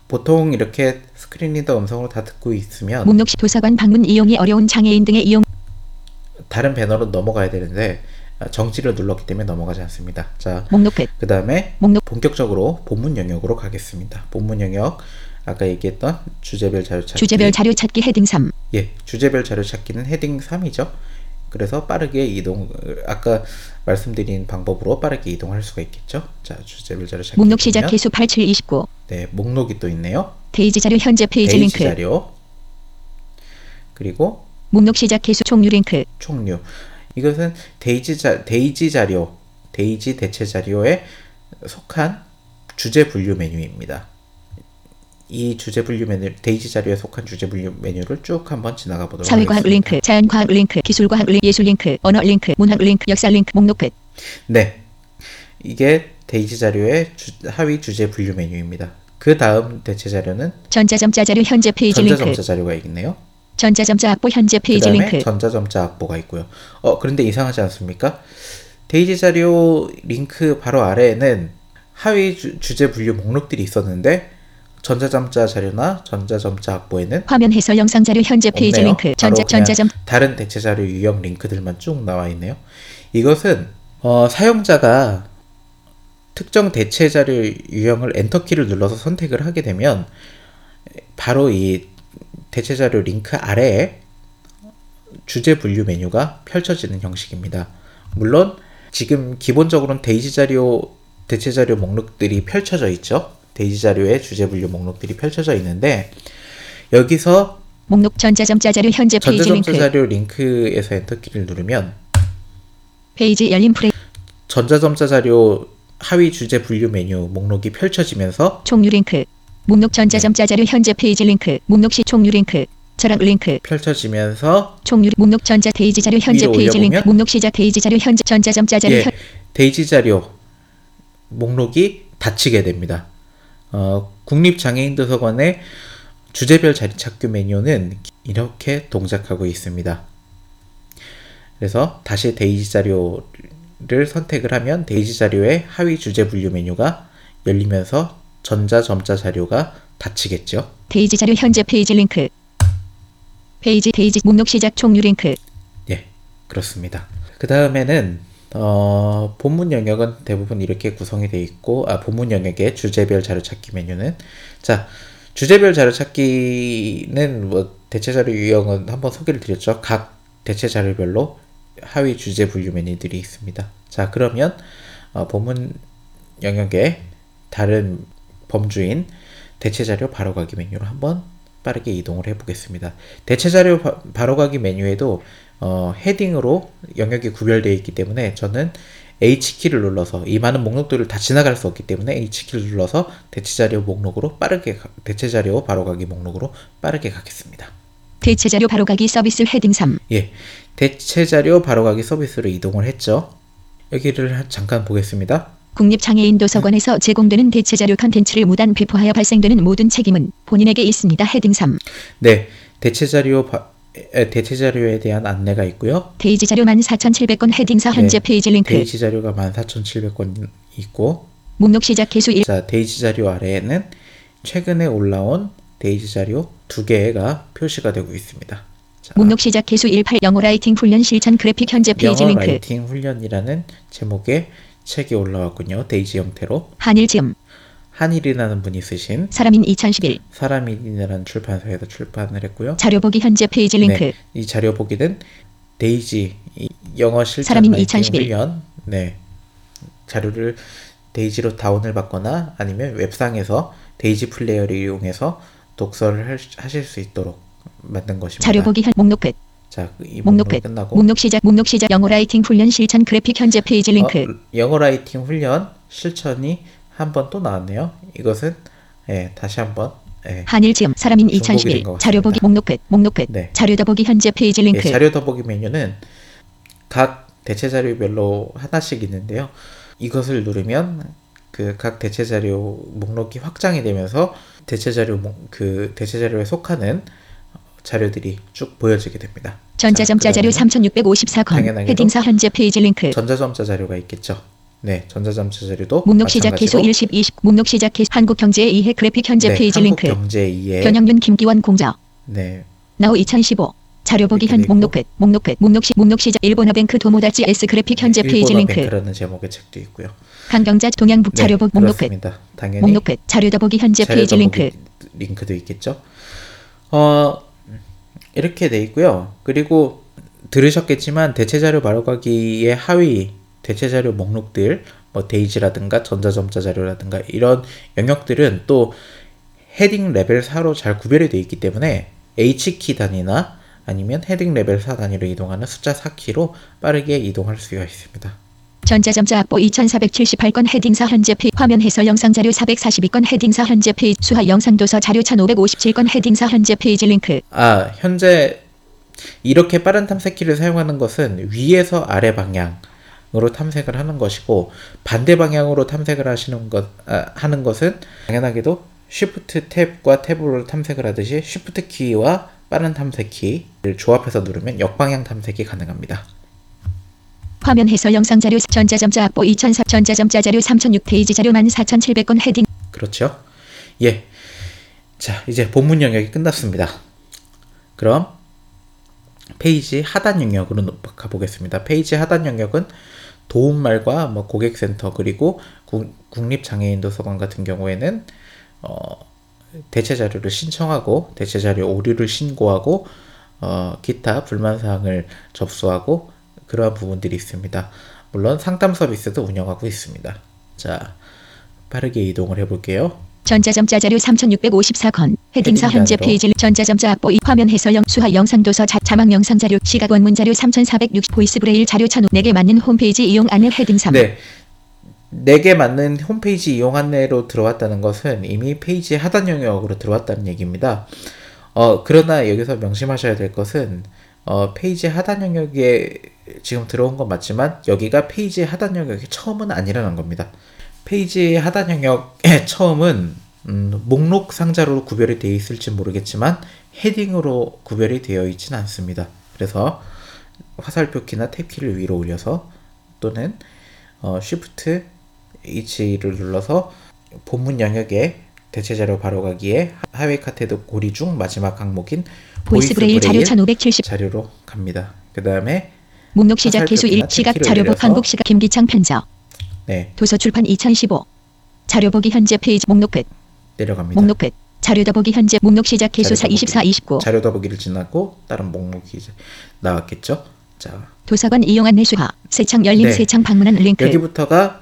보통 이렇게 스크린 리더 음성으로 다 듣고 있으면 목록 시 도서관 방문 이용이 어려운 장애인 등의 이용 다른 배너로 넘어가야 되는데 정지를 눌렀기 때문에 넘어가지 않습니다. 자, 목록 끝. 그 다음에 목록 본격적으로 본문 영역으로 가겠습니다. 본문 영역 아까 얘기했던 주제별 자료 찾기. 주제별 자료 찾기 헤딩 3. 예, 주제별 자료 찾기는 헤딩 3이죠. 그래서 빠르게 아까 말씀드린 방법으로 빠르게 이동할 수가 있겠죠. 자, 주제별 자료 찾기. 목록 시작 개수 8729. 네, 목록이 또 있네요. 데이지 자료 현재 페이지 데이지 링크. 자료. 그리고 목록 시작 개수 총류 링크. 총류. 이것은 데이지 자료, 데이지 대체 자료에 속한 주제 분류 메뉴입니다. 이 주제 분류 메뉴, 데이지 자료에 속한 주제 분류 메뉴를 쭉 한번 지나가 보도록 사회과학 하겠습니다. 링크, 자연과학 링크, 기술과학 링크, 예술 링크, 언어 링크, 문학 링크, 역사 링크, 목록 끝. 네, 이게 데이지 자료의 하위 주제 분류 메뉴입니다. 그 다음 대체 자료는 전자점자 자료 현재 페이지 링크. 전자점자 자료가 있네요. 전자점자 악보 현재 그 페이지 다음에 링크. 전자점자 악보가 있고요. 그런데 이상하지 않습니까? 데이지 자료 링크 바로 아래에는 하위 주제 분류 목록들이 있었는데 전자점자 자료나 전자점자 악보에는 화면 해설 영상 자료 현재 페이지 없네요. 링크. 바로 그냥 전자점 다른 대체 자료 유형 링크들만 쭉 나와 있네요. 이것은 사용자가 특정 대체 자료 유형을 엔터키를 눌러서 선택을 하게 되면 바로 이 대체 자료 링크 아래에 주제 분류 메뉴가 펼쳐지는 형식입니다. 물론 지금 기본적으로는 데이지 자료 대체 자료 목록들이 펼쳐져 있죠. 데이지 자료의 주제 분류 목록들이 펼쳐져 있는데 여기서 목록 전자점자 자료 현재 페이지 전자점자 링크. 자료 링크에서 엔터키를 누르면 페이지 열린 프레임 전자점자 자료 하위 주제 분류 메뉴 목록이 펼쳐지면서 총류 링크. 목록 전자점자 자료 현재 페이지 링크. 목록 시 총류 링크. 철학 링크. 펼쳐지면서 총류 목록 전자 데이지 자료 현재 위로 페이지 링크. 올려보면 목록 시작 데이지 자료 현재 전자점자 자료 현 데이지 자료 목록이 닫히게 됩니다. 국립장애인도서관의 주제별 자리 찾기 메뉴는 이렇게 동작하고 있습니다. 그래서 다시 데이지 자료를 선택을 하면 데이지 자료의 하위 주제 분류 메뉴가 열리면서 전자점자 자료가 닫히겠죠. 데이지 자료 현재 페이지 링크. 페이지 데이지 목록 시작 총류 링크. 예, 그렇습니다. 그 다음에는 본문 영역은 대부분 이렇게 구성이 되어 있고 본문 영역의 주제별 자료 찾기 메뉴는 자 주제별 자료 찾기는 뭐 대체 자료 유형은 한번 소개를 드렸죠. 각 대체 자료별로 하위 주제 분류 메뉴들이 있습니다. 자 그러면 본문 영역의 다른 범주인 대체 자료 바로가기 메뉴로 한번 빠르게 이동을 해보겠습니다. 대체 자료 바로가기 메뉴에도 헤딩으로 영역이 구별되어 있기 때문에 저는 H키를 눌러서 이 많은 목록들을 다 지나갈 수 없기 때문에 H키를 눌러서 대체 자료 목록으로 대체 자료 바로가기 목록으로 빠르게 가겠습니다. 대체 자료 바로가기 서비스 헤딩 3. 예, 대체 자료 바로가기 서비스로 이동을 했죠. 여기를 잠깐 보겠습니다. 국립장애인도서관에서 제공되는 대체 자료 컨텐츠를 무단 배포하여 발생되는 모든 책임은 본인에게 있습니다. 헤딩 3. 네, 대체 자료에 대한 안내가 있고요. 데이지 자료 14,700건 헤딩 4 현재 네, 페이지 링크. 데이지 자료가 14,700건 있고 목록 시작 개수 1. 자, 데이지 자료 아래에는 최근에 올라온 데이지 자료 2개가 표시가 되고 있습니다. 자, 목록 시작 개수 18 영어 라이팅 훈련 실천 그래픽 현재 페이지 영어 링크. 라이팅 훈련이라는 제목의 책이 올라왔군요. 데이지 형태로. 한일지음. 한일이라는 분이 쓰신 사람인 2011. 사람인이라는 출판사에서 출판을 했고요. 자료 보기 현재 페이지 링크. 네, 이 자료 보기는 데이지 영어 실전 사람인 라이팅 2011. 훈련 자료를 데이지로 다운을 받거나 아니면 웹상에서 데이지 플레이어를 이용해서 독서를 하실 수 있도록 만든 것입니다. 자료 보기 목록 끝. 자, 이 목록 목록이 끝. 끝나고 목록 시작 영어 라이팅 훈련 실천 그래픽 현재 페이지 링크. 영어 라이팅 훈련 실천이 한 번 또 나왔네요. 이것은 다시 한번 한일지음 사람인 중복이 2011. 된것 같습니다. 자료 보기 목록 끝. 네. 자료 더보기 현재 페이지 링크. 자료 더보기 메뉴는 각 대체 자료별로 하나씩 있는데요. 이것을 누르면 그 각 대체 자료 목록이 확장이 되면서 대체 자료에 속하는 자료들이 쭉 보여지게 됩니다. 전자점자 자료 3654건 당연하게도 헤딩 4 현재 페이지 링크. 전자점자 자료가 있겠죠. 네, 전자점자 자료도 목록 시작 개수 마찬가지로 10, 20 목록 시작 개수 한국경제에 의해 그래픽 현재 네, 페이지 링크 한국경제 2에 변형윤 김기원 공자 네, 나우 2015 자료 보기 이렇게 현 돼 있고. 목록 시작 일본어뱅크 도모다치 S 그래픽 현재 페이지 링크 일본어뱅크라는 제목의 책도 있고요. 강경자 동양북 네, 자료 보 목록 그렇습니다. 당연히 목록 자료 더보기 현재 페이지 자료 링크 더보기 링크도 있겠죠. 이렇게 돼 있고요. 그리고 들으셨겠지만 대체 자료 바로가기의 하위 대체 자료 목록들 뭐 데이지라든가 전자점자 자료라든가 이런 영역들은 또 헤딩 레벨 4로 잘 구별이 되어 있기 때문에 H키 단위나 아니면 헤딩 레벨 4 단위로 이동하는 숫자 4키로 빠르게 이동할 수가 있습니다. 전자점자 악보 2478건 헤딩사 현재 페이지 화면 해설 영상 자료 442건 헤딩사 현재 페이지 수화 영상 도서 자료 1557건 헤딩사 현재 페이지 링크 현재 이렇게 빠른 탐색키를 사용하는 것은 위에서 아래 방향으로 탐색을 하는 것이고 반대 방향으로 탐색을 하는 것은 당연하게도 Shift 탭과 탭으로 탐색을 하듯이 Shift 키와 빠른 탐색 키를 조합해서 누르면 역방향 탐색이 가능합니다. 화면 해설 영상 자료 전자점자 악보 2004 전자점자 자료 3006 페이지 자료 14700건 헤딩 그렇죠? 예. 자, 이제 본문 영역이 끝났습니다. 그럼 페이지 하단 영역으로 가보겠습니다. 페이지 하단 영역은 도움말과 뭐 고객센터 그리고 국립장애인도서관 같은 경우에는 대체 자료를 신청하고 대체 자료 오류를 신고하고 기타 불만 사항을 접수하고 그러한 부분들이 있습니다. 물론 상담 서비스도 운영하고 있습니다. 자, 빠르게 이동을 해볼게요. 전자점자 자료 3654건 헤딩사 헤딩 현재 단위로. 페이지 전자점자 악보 화면 해설 수화 영상 도서 자막 영상 자료 시각 원문 자료 3460 보이스 브레일 자료 1004개 맞는 홈페이지 이용 안내 헤딩 3 네. 4개 맞는 홈페이지 이용 안내로 들어왔다는 것은 이미 페이지 하단 영역으로 들어왔다는 얘기입니다. 그러나 여기서 명심하셔야 될 것은 페이지 하단 영역에 지금 들어온 건 맞지만 여기가 페이지 하단 영역의 처음은 아니라는 겁니다. 페이지 하단 영역의 처음은 목록 상자로 구별이 되어 있을지 모르겠지만 헤딩으로 구별이 되어 있지는 않습니다. 그래서 화살표 키나 탭 키를 위로 올려서 또는 Shift H를 눌러서 본문 영역에 대체 자료 바로가기에 하위 카테고리 고리 중 마지막 항목인 보이스 브레일 자료 1570 자료로 갑니다. 그 다음에 목록 시작 개수 1 화살표기나 시각 탭키를 자료보 올려서 한국 시각 김기창 편적 네, 도서 출판 2015 자료 보기 현재 페이지 목록 끝 내려갑니다. 목록 끝 자료 더보기 현재 목록 시작 개수 자료 24 29 자료 더보기를 지나고 다른 목록이 이제 나왔겠죠. 자, 도서관 이용 안내 수화 세창 열림 네. 세창 방문한 링크 여기부터가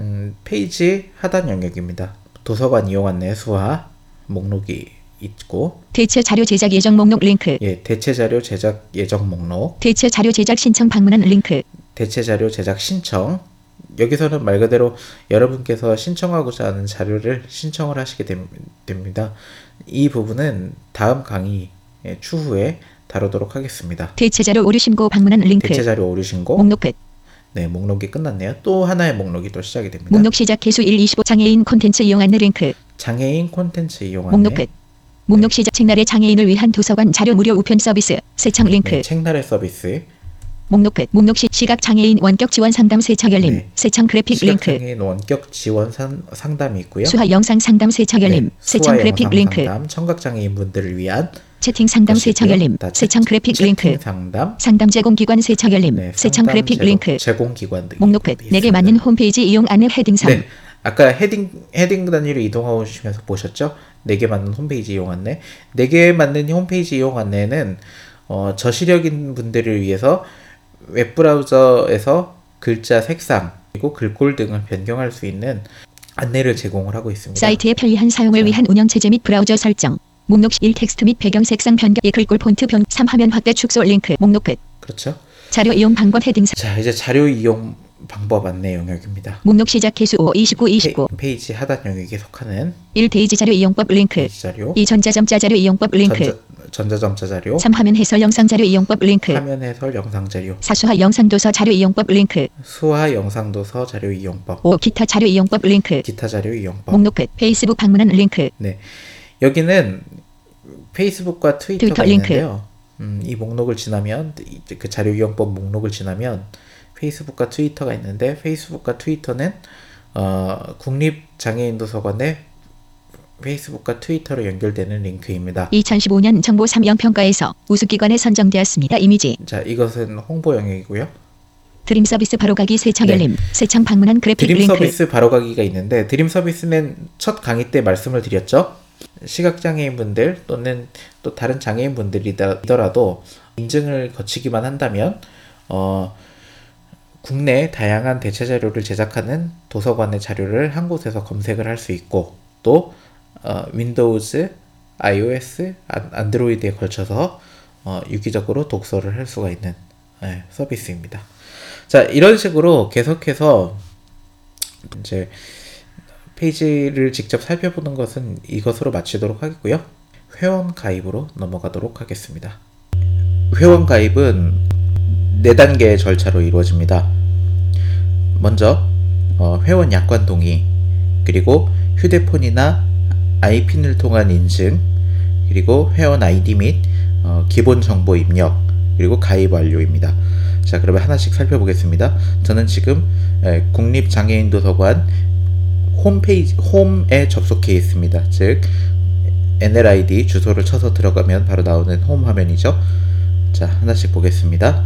페이지 하단 영역입니다. 도서관 이용 안내 수화 목록이 있고 대체 자료 제작 예정 목록 링크 대체 자료 제작 예정 목록, 대체 자료 제작 신청 방문한 링크 대체 자료 제작 신청. 여기서는 말 그대로 여러분께서 신청하고자 하는 자료를 신청을 하시게 됩니다. 이 부분은 다음 강의 추후에 다루도록 하겠습니다. 대체 자료 오류 신고 방문한 링크 대체 자료 오류 신고. 목록 끝 네, 목록이 끝났네요. 또 하나의 목록이 또 시작이 됩니다. 목록 시작 개수 1 25 장애인 콘텐츠 이용 안내 링크 장애인 콘텐츠 이용 안내. 목록 끝 목록 시작 책날의 장애인을 위한 도서관 자료 무료 우편 서비스 세창 링크 네, 책날의 서비스. 목록 끝 목록 시 시각 장애인 원격 지원 상담 세창 열림 네. 세창 그래픽 링크 시각장애인 원격 지원 상담이 있고요. 수화 영상 상담 세창 열림 세창 수화 그래픽 영상 링크 상담, 청각장애인 분들을 위한 채팅 상담 세창 열림 세창 그래픽 링크 상담, 상담 제공 기관 세창 열림 세창 상담 그래픽 링크 제공 기관 등 목록 끝 4개 맞는 홈페이지 이용 안내 헤딩 3 네, 아까 헤딩 단위로 이동하시면서 보셨죠? 4개 맞는 홈페이지 이용 안내. 4개 맞는 홈페이지 이용 안내는 저시력인 분들을 위해서 웹브라우저에서 글자 색상 그리고 글꼴 등을 변경할 수 있는 안내를 제공을 하고 있습니다. 사이트의 편리한 사용을 위한 운영 체제 및 브라우저 설정 목록 1 텍스트 및 배경 색상 변경 2 글꼴 폰트 변 3 화면 확대 축소 링크 목록 끝 그렇죠. 자료 이용 방법 헤딩 4 자, 이제 자료 이용 방법 안내 영역입니다. 목록 시작 개수 5 29 페이지 하단 영역에 속하는 1 데이지 자료 이용법 링크 페이지 자료, 2 전자점자 자료 이용법 링크 전자점자 자료, 3 화면 해설 영상 자료 이용법 링크 화면 해설 영상 자료, 4 수화 영상 도서 자료 이용법 링크 수화 영상 도서 자료 이용법, 5 기타 자료 이용법 링크 기타 자료 이용법. 목록 끝 페이스북 방문한 링크 네, 여기는 페이스북과 트위터가 트위터 링크. 있는데요. 이 목록을 지나면 그 자료 이용법 목록을 지나면 페이스북과 트위터가 있는데 페이스북과 트위터는 국립장애인도서관의 페이스북과 트위터로 연결되는 링크입니다. 2015년 정보 3형 평가에서 우수기관에 선정되었습니다. 이미지 자, 이것은 홍보 영역이고요. 드림 서비스 바로가기 새창 열림 새창 방문한 그래픽 드림 링크 서비스 바로가기가 있는데 드림 서비스는 첫 강의 때 말씀을 드렸죠. 시각장애인분들 또는 또 다른 장애인분들이더라도 인증을 거치기만 한다면 국내 다양한 대체 자료를 제작하는 도서관의 자료를 한 곳에서 검색을 할 수 있고 또 윈도우즈, iOS, 안드로이드에 걸쳐서 유기적으로 독서를 할 수가 있는 서비스입니다. 자, 이런 식으로 계속해서 이제 페이지를 직접 살펴보는 것은 이것으로 마치도록 하겠고요. 회원 가입으로 넘어가도록 하겠습니다. 회원 가입은 4단계의 절차로 이루어집니다. 먼저 회원 약관 동의, 그리고 휴대폰이나 IPN을 통한 인증, 그리고 회원 아이디 및 기본 정보 입력, 그리고 가입 완료입니다. 자, 그러면 하나씩 살펴보겠습니다. 저는 지금 국립장애인도서관 홈에 접속해 있습니다. 즉 NLID 주소를 쳐서 들어가면 바로 나오는 홈 화면이죠. 자, 하나씩 보겠습니다.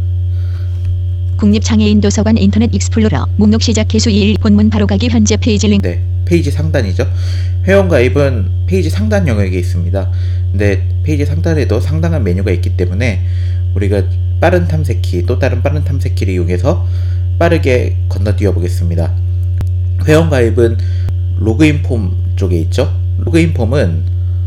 국립장애인도서관 인터넷 익스플로러 목록 시작 개수 1 본문 바로가기 현재 페이지 링크 네, 페이지 상단이죠. 회원 가입은 페이지 상단 영역에 있습니다. 근데 페이지 상단에도 상당한 메뉴가 있기 때문에 우리가 빠른 탐색키 또 다른 빠른 탐색키를 이용해서 빠르게 건너뛰어 보겠습니다. 회원 가입은 로그인 폼 쪽에 있죠. 로그인 폼은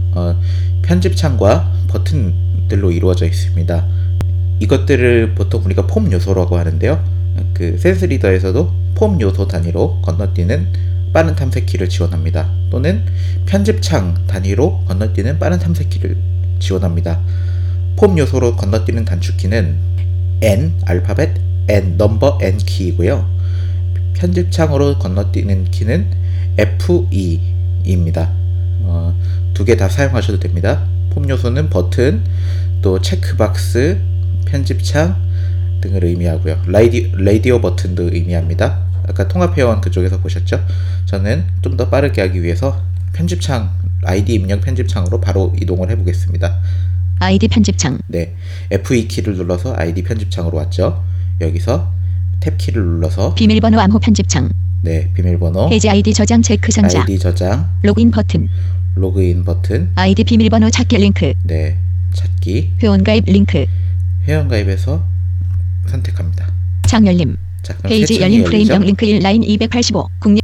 편집창과 버튼들로 이루어져 있습니다. 이것들을 보통 우리가 폼 요소라고 하는데요. 그 센스 리더에서도 폼 요소 단위로 건너뛰는 빠른 탐색키를 지원합니다. 또는 편집창 단위로 건너뛰는 빠른 탐색키를 지원합니다. 폼 요소로 건너뛰는 단축키는 N, 알파벳 N, 넘버 N 키이고요. 편집창으로 건너뛰는 키는 F2입니다. 두 개 다 사용하셔도 됩니다. 폼 요소는 버튼, 또 체크박스, 편집창 등을 의미하고요. 라디오 버튼도 의미합니다. 아까 통합회원 그쪽에서 보셨죠? 저는 좀 더 빠르게 하기 위해서 편집창, 아이디 입력 편집창으로 바로 이동을 해보겠습니다. 아이디 편집창 네, F2키를 눌러서 아이디 편집창으로 왔죠. 여기서 탭키를 눌러서 비밀번호 암호 편집창 네, 비밀번호, 해제 아이디 저장 체크 상자 아이디 저장, 로그인 버튼 로그인 버튼, 아이디 비밀번호 찾기 링크 네, 찾기, 회원가입 링크 회원가입에서 선택합니다. 창 열림 자, 그럼 페이지 새 열림 창이 프레임 열리죠? 0 링크 1 라인 285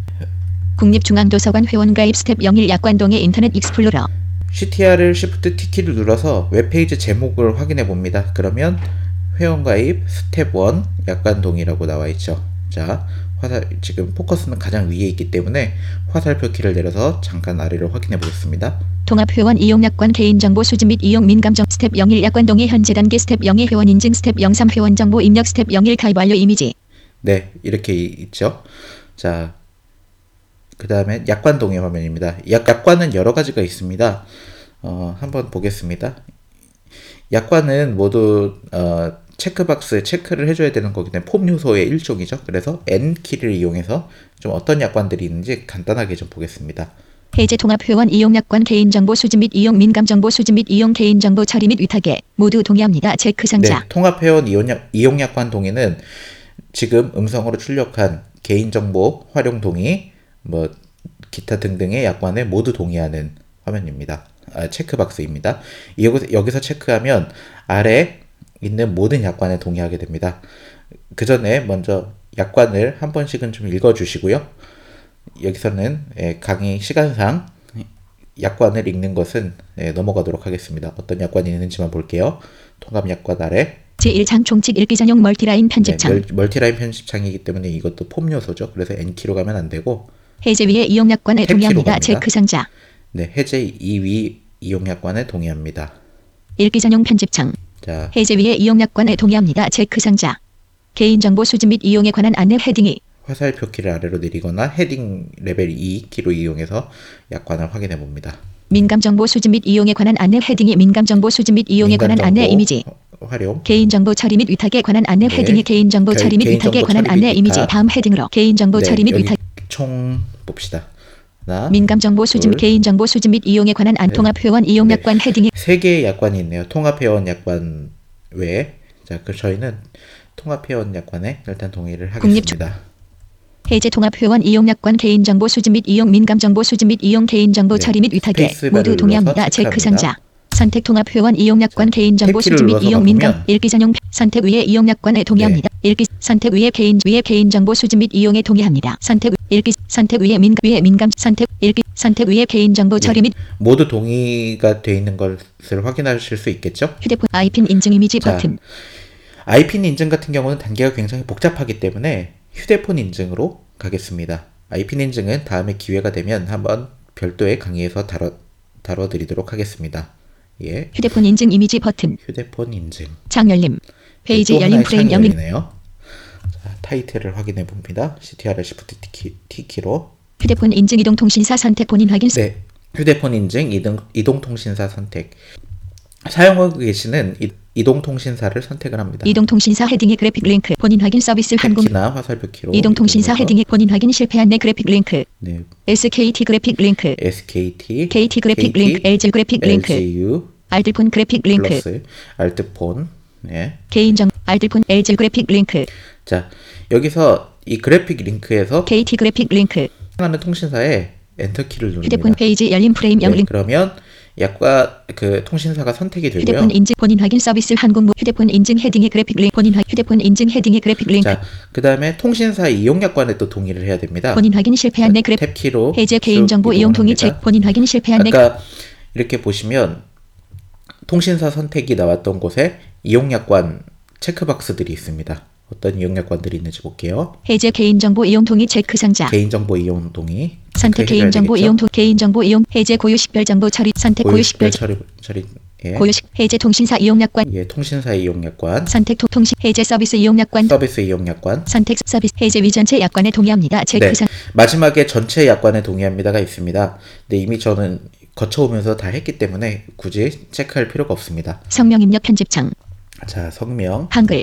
국립중앙도서관 회원가입 스텝 01 약관동의 인터넷 익스플로러 CTR을 Shift T키를 눌러서 웹페이지 제목을 확인해 봅니다. 그러면 회원가입 스텝 1 약관동이라고 나와 있죠. 자, 지금 포커스는 가장 위에 있기 때문에 화살표 키를 내려서 잠깐 아래로 확인해 보겠습니다. 통합회원 이용 약관 개인정보 수집 및 이용 민감정 스텝 01 약관동의 현재 단계 스텝 02 회원 인증 스텝 03 회원 정보 입력 스텝 01 가입 완료 이미지 네, 이렇게 있죠. 자, 그 다음에 약관 동의 화면입니다. 약관은 여러 가지가 있습니다. 한번 보겠습니다. 약관은 모두 체크박스에 체크를 해줘야 되는 거기 때문에 폼 요소의 일종이죠. 그래서 N키를 이용해서 좀 어떤 약관들이 있는지 간단하게 좀 보겠습니다. 해제 통합회원 이용 약관 개인정보 수집 및 이용 민감정보 수집 및 이용 개인정보 처리 및 위탁에 모두 동의합니다. 체크 상자 네, 통합회원 이용 약관 동의는 지금 음성으로 출력한 개인정보 활용 동의, 뭐 기타 등등의 약관에 모두 동의하는 화면입니다. 체크박스입니다. 여기서 체크하면 아래 있는 모든 약관에 동의하게 됩니다. 그 전에 먼저 약관을 한 번씩은 좀 읽어주시고요. 여기서는 강의 시간상 약관을 읽는 것은 넘어가도록 하겠습니다. 어떤 약관이 있는지만 볼게요. 통합 약관 아래 제1창 총칙 읽기 전용 멀티라인 편집창 멀티라인 편집창이기 때문에 이것도 폼 요소죠. 그래서 N키로 가면 안 되고 해제 위에 이용 약관에 탭키로 동의합니다. 갑니다. 체크 상자 네, 해제 2위 이용 약관에 동의합니다. 읽기 전용 편집창 자, 해제 위에 이용 약관에 동의합니다. 체크 상자 개인정보 수집 및 이용에 관한 안내 헤딩이 화살표 키를 아래로 내리거나 헤딩 레벨 2키로 이용해서 약관을 확인해 봅니다. 민감정보 수집 및 이용에 관한 안내 헤딩이 민감정보 수집 및 이용에 관한 안내 이미지 활용. 개인정보 처리 및 위탁에 관한 안내 네. 헤딩이 개인정보 처리 및 위탁에 개인정보 관한 처리 및 안내 이미지 위탁. 다음 헤딩으로 개인정보 처리 및 여기 위탁 총 봅시다. 하나, 민감정보 수집 둘, 개인정보 수집 및 이용에 관한 안 통합회원 이용 네. 약관 헤딩이 세 개의 약관이 있네요. 통합회원 약관 외에. 자, 저희는 통합회원 약관에 일단 동의를 하겠습니다. 해제 통합회원 이용 약관 개인정보 수집 및 이용 민감정보 수집 및 이용 개인정보 네. 처리 및 위탁에 스페이스바를 모두 동의합니다. 눌러서 체크 체크합니다. 상자 선택 통합회원 이용 약관 개인정보 탭키를 수집 및 눌러서 이용 민감 바꾸면 읽기 전용 선택 위에 이용 약관에 동의합니다. 읽기 선택 위에 개인정보 수집 및 이용에 동의합니다. 선택 읽기 선택 위에 민감 선택 읽기 선택 위에 개인정보 처리 및 모두 동의가 되어 있는 것을 확인하실 수 있겠죠? 휴대폰 아이핀 인증 이미지 자, 버튼 아이핀 인증 같은 경우는 단계가 굉장히 복잡하기 때문에 휴대폰 인증으로 가겠습니다. 아이핀 인증은 다음에 기회가 되면 한번 별도의 강의에서 다뤄드리도록 하겠습니다. 예, 휴대폰 인증 이미지 버튼 휴대폰 인증. 창 열림 페이지 또 열림 하나의 프레임 창이 열림 열리네요. 자, 타이틀을 확인해 봅니다. Ctrl Shift T키로. 휴대폰 인증 이동통신사 선택 본인 확인 네, 휴대폰 인증 이동통신사 선택. 사용하고 계시는 이동통신사를 선택을 합니다. 이동통신사 헤딩의 그래픽 링크 본인 확인 서비스 항공 키나 화살표 키로 이동통신사 눌러서, 헤딩의 본인 확인 실패 안내 그래픽 링크 네, SKT 그래픽 링크 SKT, KT 그래픽 링크 LG 그래픽 링크 LGU 알뜰폰 그래픽 링크 플러스 알트폰. 네. 개인정 알뜰폰 LG 그래픽 링크 자, 여기서 이 그래픽 링크에서 KT 그래픽 링크 하는 통신사에 엔터 키를 누릅니다. 휴대폰 페이지 열림 프레임 네, 링크 그러면 약과 그 통신사가 선택이 되고요. 휴대폰 인증 본인 확인 서비스 항공무 휴대폰 인증 헤딩의 그래픽 링크 본인 휴대폰 인증 헤딩의 그래픽 링크 자, 그 다음에 통신사 이용 약관에 또 동의를 해야 됩니다. 본인 확인 실패 안내 그래픽 탭 키로 해제 쭉 개인정보 이용 동의 이동합니다. 책 본인 확인 실패 안내 아까 이렇게 보시면 통신사 선택이 나왔던 곳에 이용 약관 체크박스들이 있습니다. 어떤 이용 약관들이 있는지 볼게요. 해제 개인정보 이용 동의 체크 상자 개인정보 이용 동의. 선택 체크해줘야 개인정보 되겠죠? 이용 개인정보 이용 해제 고유 식별 정보 처리 선택 고유 식별 처리. 예. 고유식 해제 통신사 이용 약관 예, 통신사 이용 약관, 선택 통신 해제 서비스 이용 약관 서비스 이용 약관. 선택 서비스 해제 위전체 약관에 동의합니다. 네. 체크상 마지막에 전체 약관에 동의합니다가 있습니다. 근데 이미 저는 거쳐오면서 다 했기 때문에 굳이 체크할 필요가 없습니다. 성명 입력 편집창 자, 성명 한글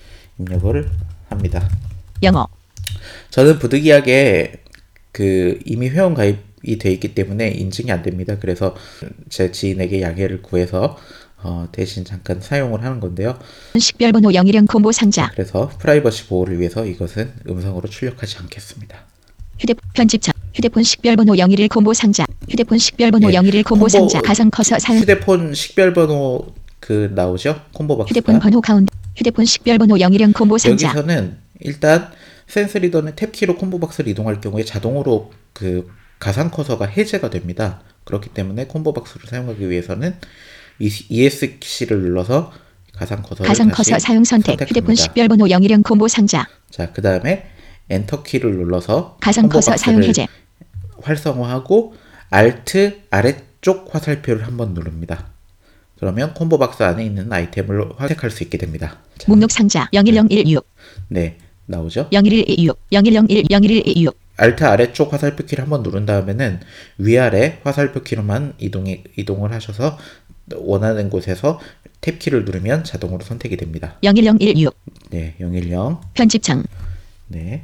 입력을 합니다. 영어 저는 부득이하게 그 이미 회원 가입이 돼 있기 때문에 인증이 안 됩니다. 그래서 제 지인에게 양해를 구해서 대신 잠깐 사용을 하는 건데요. 식별번호 010 콤보 상자 그래서 프라이버시 보호를 위해서 이것은 음성으로 출력하지 않겠습니다. 편집창 휴대폰 식별번호 011 콤보 상자 휴대폰 식별번호 예, 011 콤보 콤보 상자 가상 커서 사용 휴대폰 식별번호 그 나오죠? 콤보 박스가. 휴대폰 번호 가운데 휴대폰 식별번호 010 콤보 상자 여기서는 일단 센스 리더는 탭키로 콤보 박스를 이동할 경우에 자동으로 그 가상 커서가 해제가 됩니다. 그렇기 때문에 콤보 박스를 사용하기 위해서는 ESC를 눌러서 가상 커서를 가상 다시 커서 사용 선택 선택합니다. 휴대폰 식별번호 010 콤보 상자 자, 그 다음에 엔터 키를 눌러서 가상 콤보 커서 사용 박스를 해제 활성화하고 Alt 아래쪽 화살표를 한번 누릅니다. 그러면 콤보 박스 안에 있는 아이템을 선택할 수 있게 됩니다. 자, 목록 상자 01016 네, 나오죠? 01126 0101 01126 Alt 아래쪽 화살표 키를 한번 누른 다음에는 위아래 화살표 키로만 이동을 하셔서 원하는 곳에서 탭 키를 누르면 자동으로 선택이 됩니다. 01016 네, 010. 편집창 네.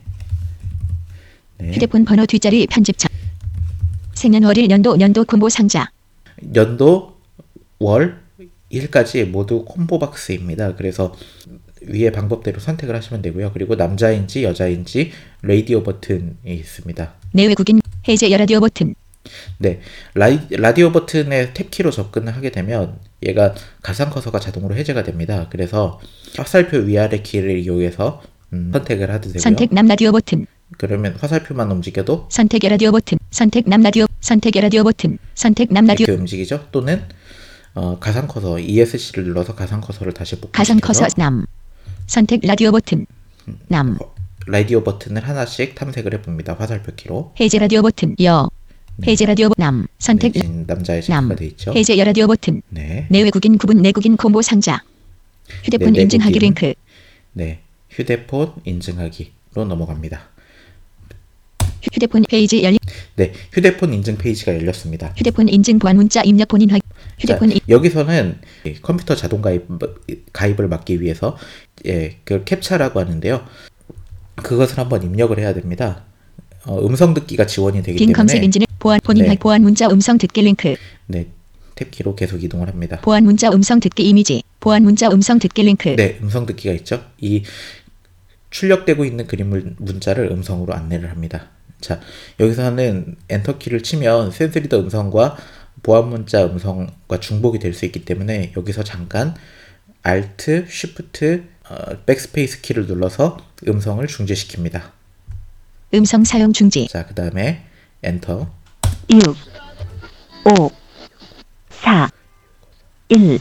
네. 휴대폰 번호 뒷자리 편집창 생년월일 년도 콤보 상자 연도, 월, 일까지 모두 콤보 박스입니다. 그래서 위에 방법대로 선택을 하시면 되고요. 그리고 남자인지 여자인지 라디오 버튼이 있습니다. 내외국인 해제 여라디오 버튼 네, 라디오 버튼에 탭키로 접근을 하게 되면 얘가 가상 커서가 자동으로 해제가 됩니다. 그래서 화살표 위아래 키를 이용해서 선택을 하도 되고요. 선택 남 라디오 버튼 그러면 화살표만 움직여도 선택 여라디오 버튼 선택 남 라디오 선택 여라디오 버튼 선택 남 라디오 이렇게 움직이죠. 또는 가상 커서 ESC를 눌러서 가상 커서를 다시 가상 복구시켜서 커서 남 선택 라디오 버튼 남 라디오 버튼을 하나씩 탐색을 해봅니다. 화살표 키로. 해제 라디오 버튼 여 해제 라디오 남 선택 네, 지금 남자의 남 체크가 돼 있죠. 해제 여라디오 버튼 네, 내외국인 구분 내국인 콤보 상자 휴대폰 네, 인증하기 내국인. 링크 네, 휴대폰 인증하기로 넘어갑니다. 휴대폰 페이지 열림 네, 휴대폰 인증 페이지가 열렸습니다. 휴대폰 인증 보안 문자 입력 본인 확인 휴대폰 자, 여기서는 컴퓨터 자동 가입을 막기 위해서 그 캡차라고 하는데요. 그것을 한번 입력을 해야 됩니다. 음성 듣기가 지원이 되기 빈 때문에 검색 엔진을 본인 네. 보안 문자 음성 듣기 링크. 네, 탭키로 계속 이동을 합니다. 보안 문자 음성 듣기 이미지. 보안 문자 음성 듣기 링크. 네, 음성 듣기가 있죠. 이 출력되고 있는 그림 문자를 음성으로 안내를 합니다. 자, 여기서는 엔터키를 치면 센스리더 음성과 보안 문자 음성과 중복이 될 수 있기 때문에 여기서 잠깐 Alt, Shift, 백스페이스 키를 눌러서 음성을 중지시킵니다. 음성 사용 중지. 자, 그 다음에 엔터. 6 5 4 1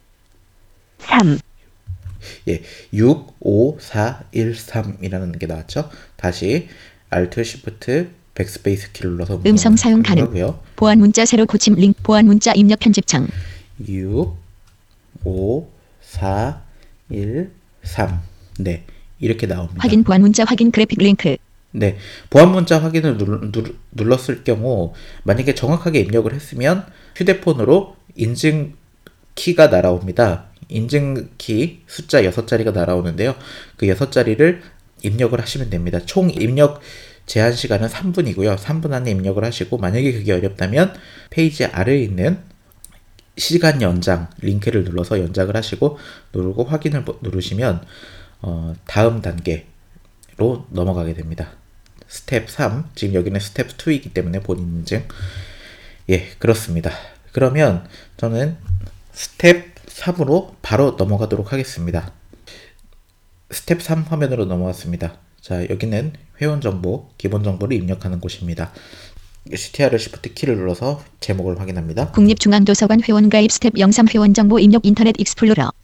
3 예, 6, 5, 4, 1, 3이라는 게 나왔죠. 다시 Alt, Shift, 백스페이스 키를 눌러서 음성 사용 가능. 하고요. 보안 문자 새로 고침 링크. 보안 문자 입력 편집창. 6, 5, 4, 1, 3. 네, 이렇게 나옵니다. 확인 보안 문자 확인 그래픽 링크. 네, 보안 문자 확인을 눌렀을 경우 만약에 정확하게 입력을 했으면 휴대폰으로 인증 키가 날아옵니다. 인증 키 숫자 6자리가 날아오는데요. 그 6자리를 입력을 하시면 됩니다. 총 입력 제한 시간은 3분이고요. 3분 안에 입력을 하시고 만약에 그게 어렵다면 페이지 아래에 있는 시간 연장 링크를 눌러서 연장을 하시고 누르고 확인을 누르시면 다음 단계로 넘어가게 됩니다. 스텝 3, 지금 여기는 스텝 2이기 때문에 본인 인증. 예, 그렇습니다. 그러면 저는 스텝 3으로 바로 넘어가도록 하겠습니다. 스텝 3 화면으로 넘어갔습니다. 자, 여기는 회원 정보, 기본 정보를 입력하는 곳입니다. CTRL Shift 키를 눌러서 제목을 확인합니다. 국립중앙도서관 회원 가입 스텝 영상 회원 정보 입력 인터넷 익스플로러.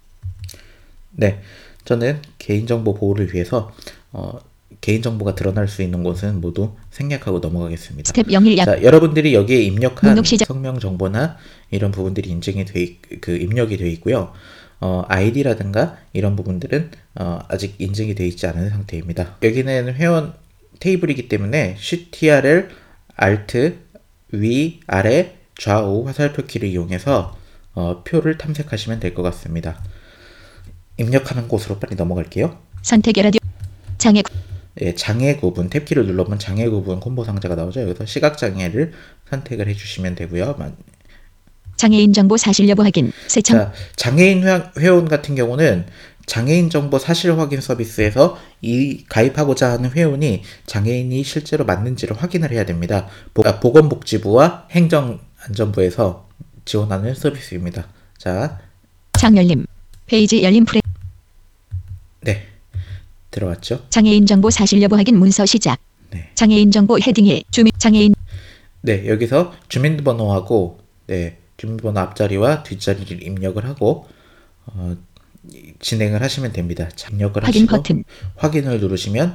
네, 저는 개인정보 보호를 위해서 개인정보가 드러날 수 있는 곳은 모두 생략하고 넘어가겠습니다. 스텝 01 자, 여러분들이 여기에 입력한 목록 시작. 성명 정보나 이런 부분들이 인증이 입력이 되어 있고요. 아이디라든가 이런 부분들은 아직 인증이 되어 있지 않은 상태입니다. 여기는 회원 테이블이기 때문에 CTRL Alt 위 아래 좌우 화살표 키를 이용해서 표를 탐색하시면 될 것 같습니다. 입력하는 곳으로 빨리 넘어갈게요. 선택 라디오 장애 예, 장애 구분 탭키를 눌러보면 장애 구분 콤보 상자가 나오죠. 여기서 시각 장애를 선택을 해주시면 되고요. 장애인 정보 사실 여부 확인 세청. 자, 장애인 회원 같은 경우는 장애인 정보 사실 확인 서비스에서 이 가입하고자 하는 회원이 장애인이 실제로 맞는지를 확인을 해야 됩니다. 보건복지부와 행정안전부에서 지원하는 서비스입니다. 자, 장 열림 페이지 열림 프레 네, 들어왔죠. 장애인 정보 사실 여부 확인 문서 시작. 네, 장애인 정보 헤딩 1 주민 장애인 네, 여기서 주민번호하고 주민번호 앞자리와 뒷자리를 입력을 하고 진행을 하시면 됩니다. 입력을 확인 하시고 버튼. 확인을 누르시면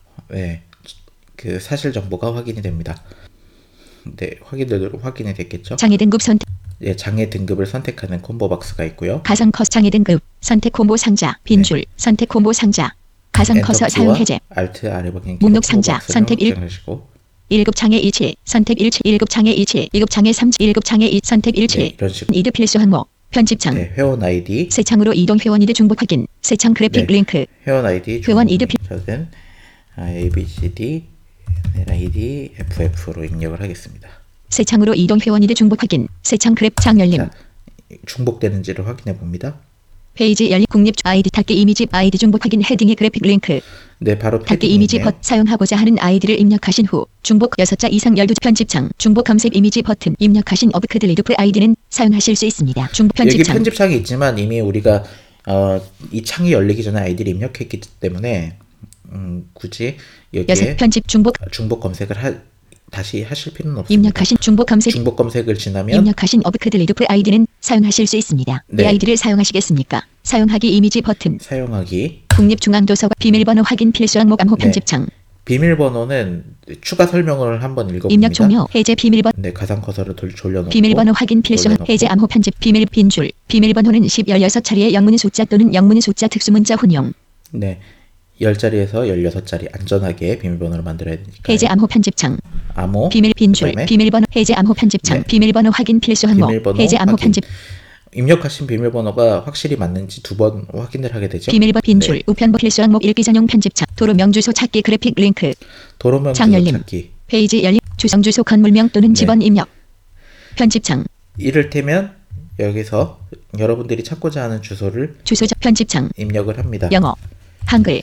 그 사실 정보가 확인이 됩니다. 네, 확인이 됐겠죠? 장애 등급 선택 예, 장애 등급을 선택하는 콤보 박스가 있고요. 가상 커서 장애 등급 선택 콤보 상자 빈줄 선택 콤보 상자 가상 커서 사용 해제 Alt 아래 방향 목록 상자 선택 1 1급 장애 17 선택 17 1급 장애 27 2급 장애 37 1급 장애 2 선택 17 네, 이런 식으로. 이드 필수 항목 편집창 네, 회원 아이디 새 창으로 이동 회원 이드 중복 확인 새 창 그래픽 네. 링크 회원 아이디 회원 이드 저는 ABCD NID FF로 입력을 하겠습니다. 새 창으로 이동 회원 이드 중복 확인 새 창 그래픽 창 열림 자, 중복되는지를 확인해 봅니다. 페이지 열림 국립 아이디 닫기 이미지 아이디 중복 확인 헤딩의 그래픽 링크 네, 바로 닫기 패딩이 이미지 있네요. 사용하고자 하는 아이디를 입력하신 후 중복 6자 이상 12 편집창 중복 검색 이미지 버튼 입력하신 어브크드 리드프 아이디는 사용하실 수 있습니다. 중복 여기 편집창 편집창이 있지만 이미 우리가 이 창이 열리기 전에 아이디를 입력했기 때문에 굳이 여기에 6 편집 중복 검색을 다시 하실 필요는 없습니다. 입력하신 중복 검색 중복 검색을 지나면 입력하신 어브크드 리드프 아이디는 사용하실 수 있습니다. 네. 이 아이디를 사용하시겠습니까? 사용하기 이미지 버튼 사용하기 국립중앙도서관 비밀번호 확인 필수 항목 암호 네. 편집창 비밀번호는 추가 설명을 한번 읽어봅니다. 입력 종료 해제 비밀번호 네, 가상 커서를 돌려놓고 비밀번호 확인 필수 올려놓고. 해제 암호 편집 비밀 빈줄 비밀번호는 10 16차례의 영문 숫자 또는 영문 숫자 특수문자 혼용 네, 10자리에서 16자리 안전하게 비밀번호를 만들어야 되니까 해제 암호 편집창 암호 비밀 빈줄 그다음에 비밀번호 해제 암호 편집창 네. 비밀번호 확인 필수 항목 비밀번호 해제 암호 확인. 편집 입력하신 비밀번호가 확실히 맞는지 2번 확인을 하게 되죠. 비밀번 빈줄 네. 우편부 필수 항목 읽기 전용 편집창 도로 명주소 찾기 그래픽 링크 도로명 주소 장열림 찾기. 페이지 열림 주소 건물명 또는 네. 집원 입력 편집창 이를테면 여기서 여러분들이 찾고자 하는 주소를 주소 편집창 입력을 합니다. 영어 한글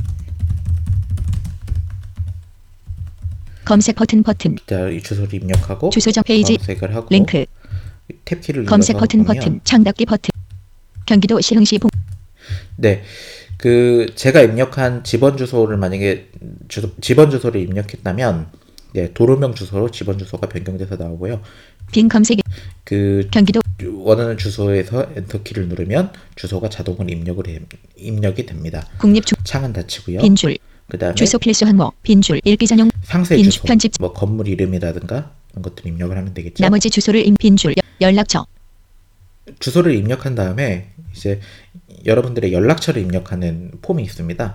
검색 버튼 자, 이 주소를 입력하고 주소적 페이지 검색을 하고 링크 탭키를 검색 눌러서 버튼 보면 창닫기 버튼 경기도 시흥시 네. 그 제가 입력한 집원 주소를 만약에 집원 주소를 입력했다면 네, 도로명 주소로 집원 주소가 변경돼서 나오고요. 빈 검색 그 경기도 원하는 주소에서 엔터키를 누르면 주소가 자동으로 입력이 됩니다. 국립 창은 닫히고요. 빈줄 그다음에 주소 필수 항목 빈줄 읽기 전용 상세 빈 주소, 편집 뭐 건물 이름이라든가 이런 것들 입력을 하면 되겠죠. 나머지 주소를 빈줄 연락처 주소를 입력한 다음에 이제 여러분들의 연락처를 입력하는 폼이 있습니다.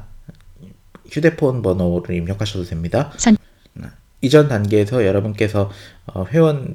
휴대폰 번호를 입력하셔도 됩니다. 이전 단계에서 여러분께서 회원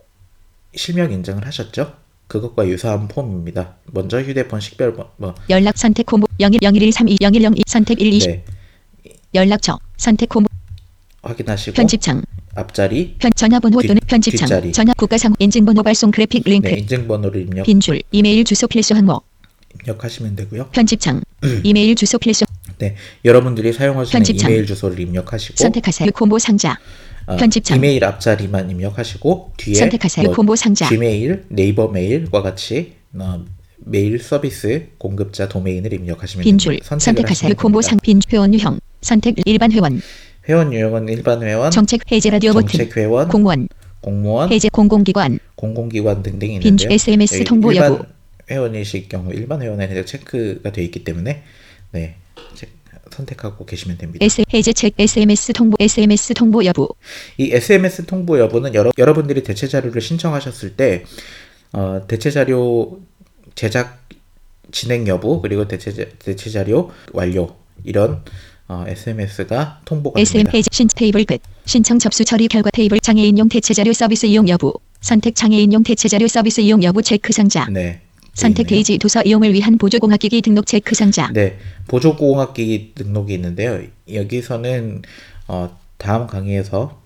실명 인증을 하셨죠? 그것과 유사한 폼입니다. 먼저 휴대폰 식별번 연락 선택 콤보 0101320102 선택 120 네, 연락처 선택 콤보 확인하시고 편집창 앞자리 전화번호 또는 뒷- 편집창 뒷자리. 전화 국가상 인증번호 발송 그래픽 링크 네, 인증번호를 빈줄 이메일 주소 필수 항목 입력하시면 되고요. 편집창 이메일 주소 필수 네, 여러분들이 사용하시는 편집창. 이메일 주소를 입력하시고 선택하세요 콤보 상자 편집창. 이메일 앞자리만 입력하시고 뒤에 선택하세요 뭐 콤보 상자 지메일, 네이버 메일과 같이 메일 서비스 공급자 도메인을 입력하시면 빈줄 됩니다. 선택하세요 하시면 콤보 됩니다. 상 빈 회원 유형 선택 일반 회원 회원 유형은 일반 회원, 정책 해제 라디오 버튼 정책 회원, 공무원 공무원, 해제 공공기관 공공기관 등등이 빈줄 있는데요. SMS 여기 통보 일반 여부 회원이실 경우 일반 회원에는 체크가 되어 있기 때문에 네, 선택하고 계시면 됩니다. 해제 책 SMS 통보 여부 이 SMS 통보 여부는 여러분들이 대체 자료를 신청하셨을 때 대체 자료 제작 진행 여부 그리고 대체 자료 완료 이런 SMS가 통보가 SM 됩니다. 해제 테이블 끝 신청 접수 처리 결과 테이블 장애인용 대체 자료 서비스 이용 여부 선택 장애인용 대체 자료 서비스 이용 여부 체크 상자 네. 선택 되어 있네요. 페이지 도서 이용을 위한 보조공학기기 등록 체크 상자 네, 보조공학기기 등록이 있는데요. 여기서는 다음 강의에서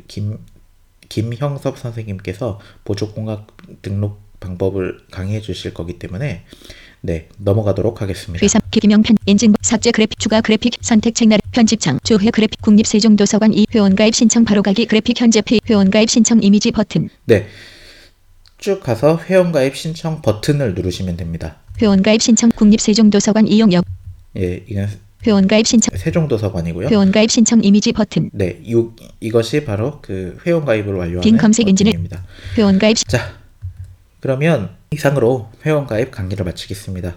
김형섭 선생님께서 보조공학 등록 방법을 강의해 주실 거기 때문에 네, 넘어가도록 하겠습니다. 회사 기명 편 인증 삭제 그래픽 추가 그래픽 선택 책날 편집창 조회 그래픽 국립세종도서관 2 회원가입 신청 바로가기 그래픽 현재 페이 회원가입 신청 이미지 버튼 네, 쭉 가서 회원가입 신청 버튼을 누르시면 됩니다. 회원가입 신청 국립세종도서관 이용 여부 예, 이건 회원가입 신청 세종도서관이고요. 회원가입 신청 이미지 버튼 네, 이것이 바로 그 회원가입을 완료하는 빈 검색 엔진을 버튼입니다. 회원가입 자, 그러면 이상으로 회원가입 강의를 마치겠습니다.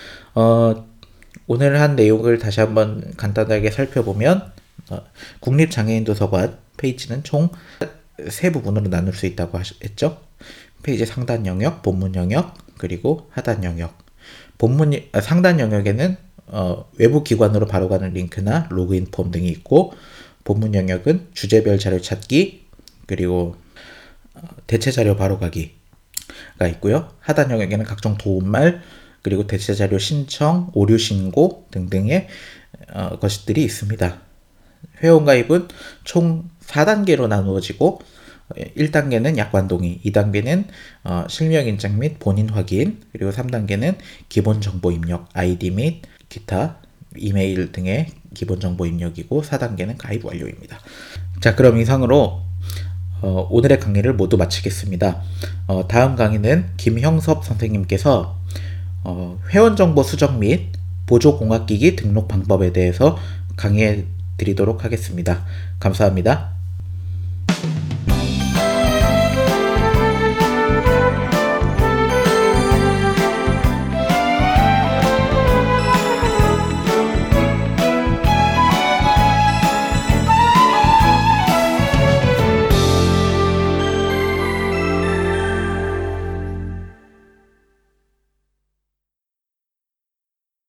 오늘 한 내용을 다시 한번 간단하게 살펴보면 국립장애인도서관 페이지는 총 3부분으로 나눌 수 있다고 했죠. 페이지 상단 영역, 본문 영역, 그리고 하단 영역. 상단 영역에는 외부 기관으로 바로 가는 링크나 로그인 폼 등이 있고, 본문 영역은 주제별 자료 찾기, 그리고 대체 자료 바로 가기가 있고요. 하단 영역에는 각종 도움말, 그리고 대체 자료 신청, 오류 신고 등등의 것들이 있습니다. 회원가입은 총 4단계로 나누어지고 1단계는 약관동의, 2단계는 실명 인증 및 본인 확인, 그리고 3단계는 기본 정보 입력, 아이디 및 기타 이메일 등의 기본 정보 입력이고 4단계는 가입 완료입니다. 자, 그럼 이상으로 오늘의 강의를 모두 마치겠습니다. 다음 강의는 김형섭 선생님께서 회원 정보 수정 및 보조공학기기 등록 방법에 대해서 강의해 드리도록 하겠습니다. 감사합니다.